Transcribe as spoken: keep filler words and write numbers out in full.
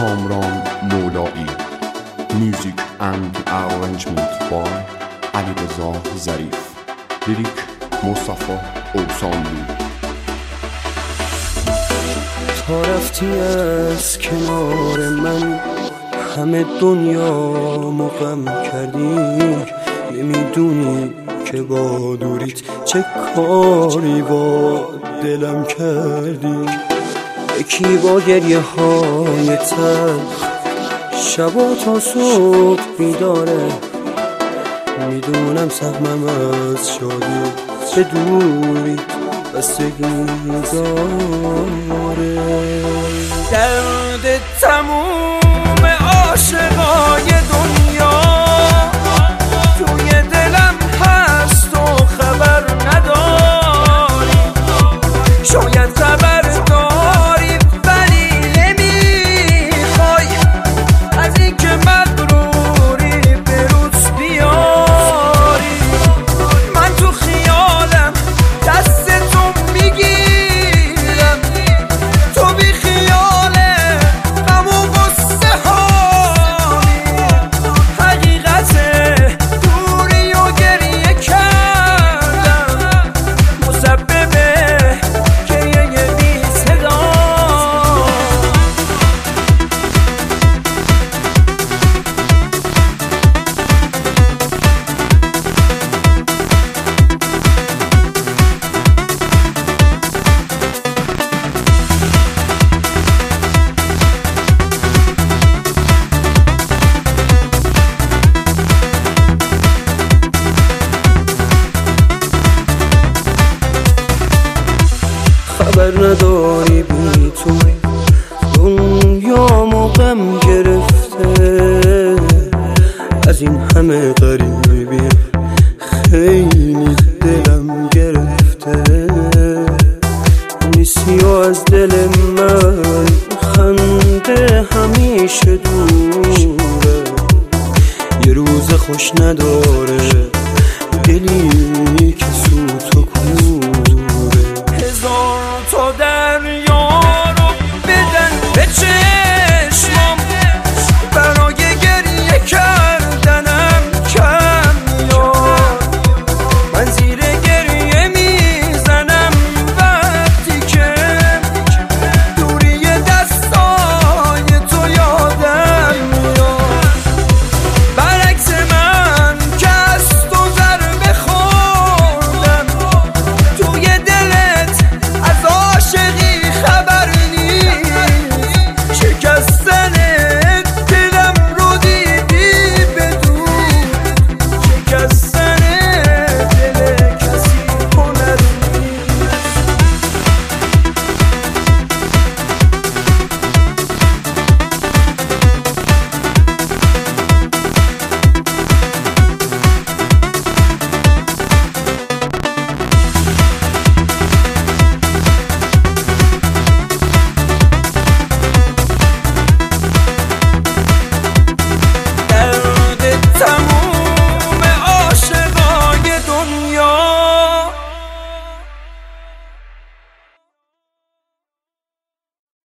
کامران مولایی. Music and arrangement by علیرضا ظریف. لیریک مصطفی اوسانلو. تا رفتی از کنار من همه دنیا مقم کردی، نمیدونی که با دوریت چه کاری با دلم کردی. یکی با گریه های تلخ شبا تا صبح بیداره، میدونم سهمم از شادی به دوریت بستگی داره. درد تموم عاشقای دنیا توی دلم هست و خبر نداری. شاید خبر داری ولی نمیخوای از این که مغروری به روز بیاری. من تو خیالم دست تو میگیرم، تو بی خیاله غم و غصه هامی. حقیقته دوری و گریه کردم، مسبب گریه بی صدا. خبر نداری بی تو دنیا مقم گرفته، از این همه غریبی خیلی دلم گرفته. نیستی و از دل من خنده همیشه دوره، یه روز خوش نداره دلی که سوت